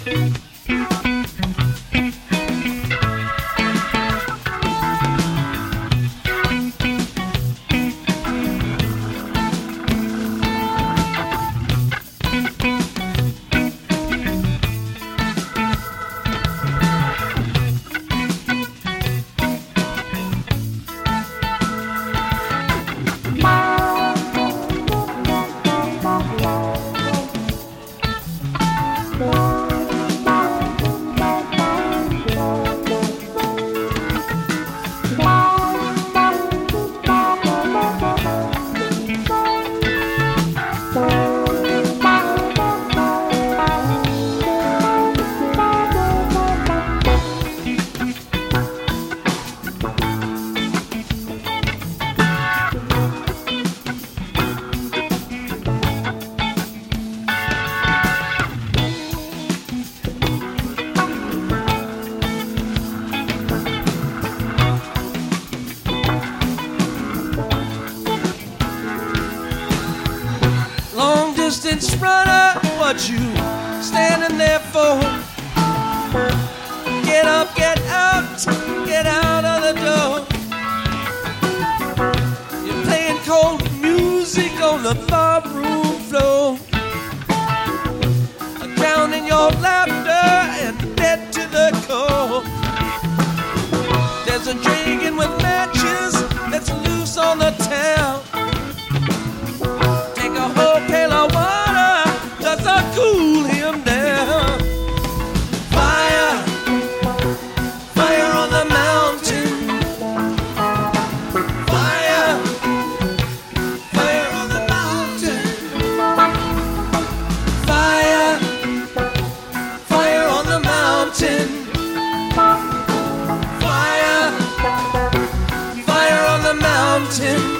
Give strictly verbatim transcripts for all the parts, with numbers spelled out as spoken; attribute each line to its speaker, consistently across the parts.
Speaker 1: Distance runner, what you standing there for? Get up, get out, get out of the door. You're playing cold music on the barroom floor, drowning your laughter and dead to the core. There's a dragon with matches that's loose on the town. Take a whole pail of water just to cool him down. Fire, fire on the mountain. Fire, fire on the mountain. Fire, fire on the mountain. Fire, fire on the mountain.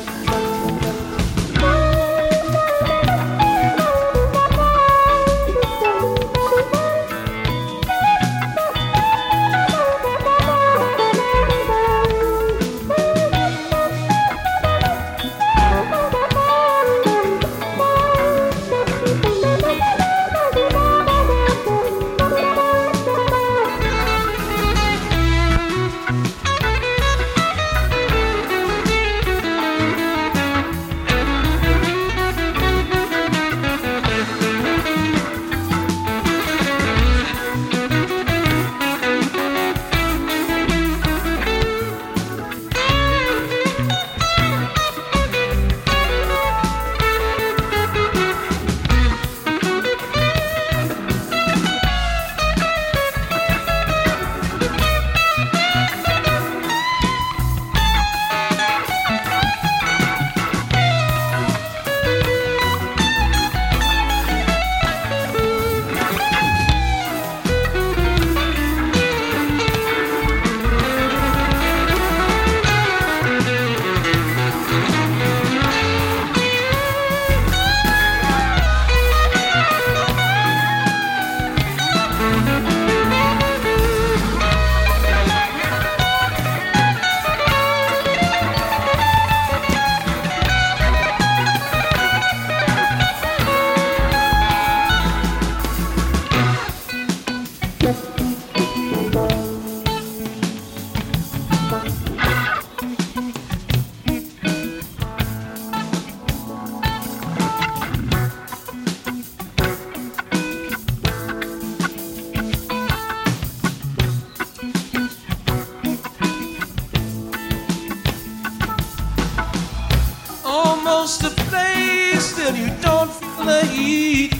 Speaker 1: Almost a place, still you don't feel the heat.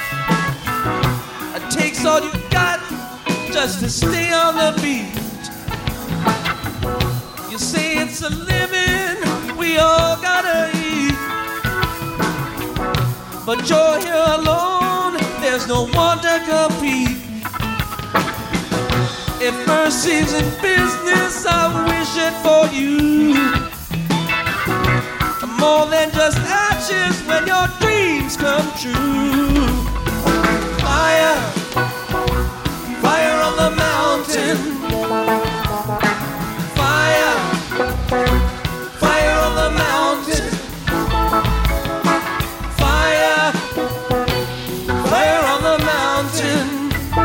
Speaker 1: It takes all you got just to stay on the beat. You say it's a living, we all gotta eat, but you're here alone, there's no one to compete. If mercy's in business, I'm wishing for you. More than just ashes when your dreams come true. Fire, fire on the mountain. Fire, fire on the mountain. Fire, fire on the mountain.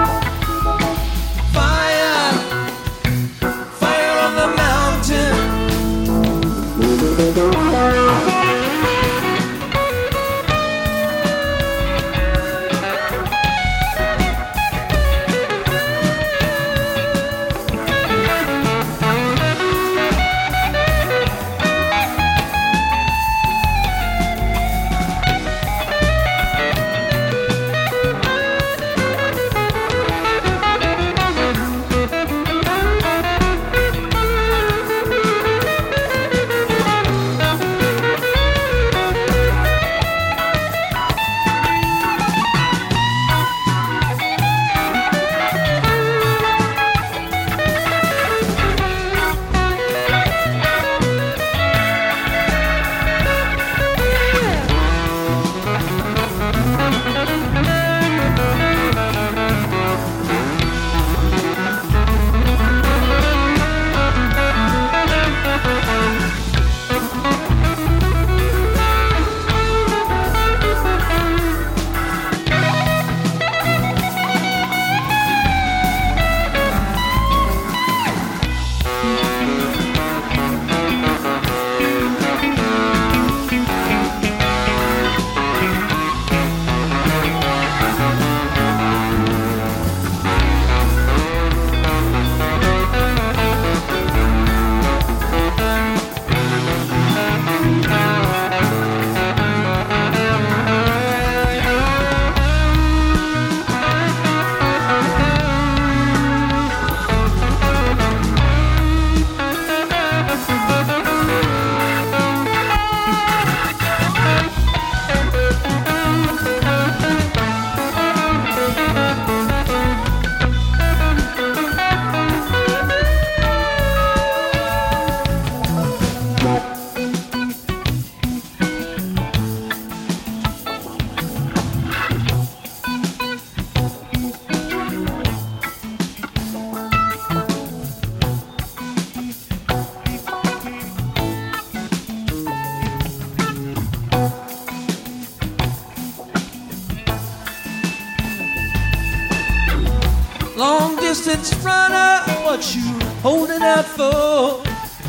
Speaker 1: Long distance runner, what you holding out for?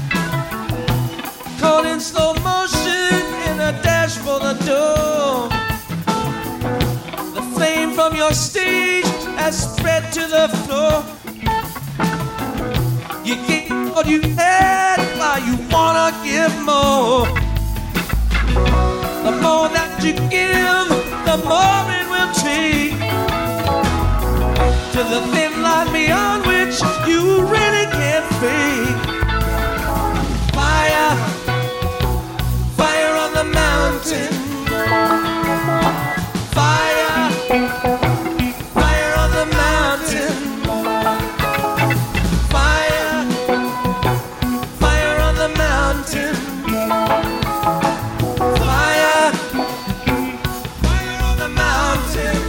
Speaker 1: Caught in slow motion in a dash for the door. The flame from your stage has spread to the floor. You gave what you had, while you wanna give more. The more that you give, the more it will take, to the thin line beyond which you really can't fake. Fire, fire on the mountain. Fire, fire on the mountain. Fire, fire on the mountain. Fire, fire on the mountain.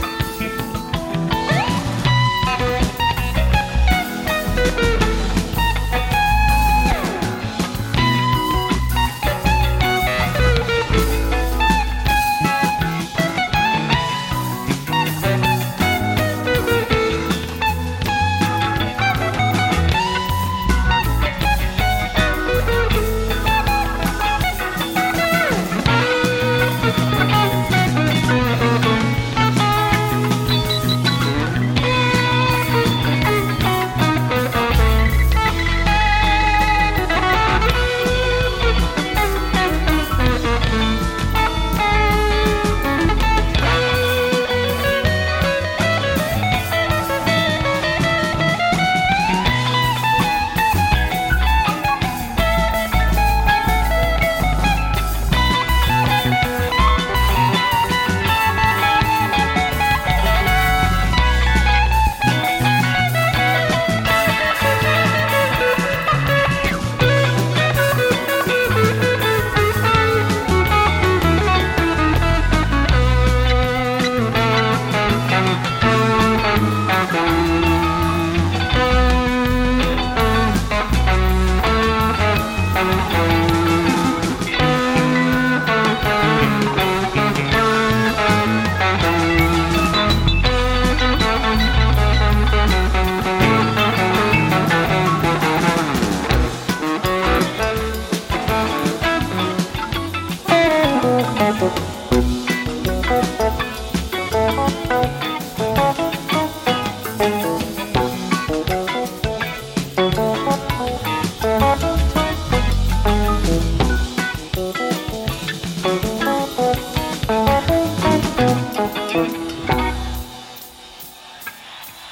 Speaker 2: Thank you.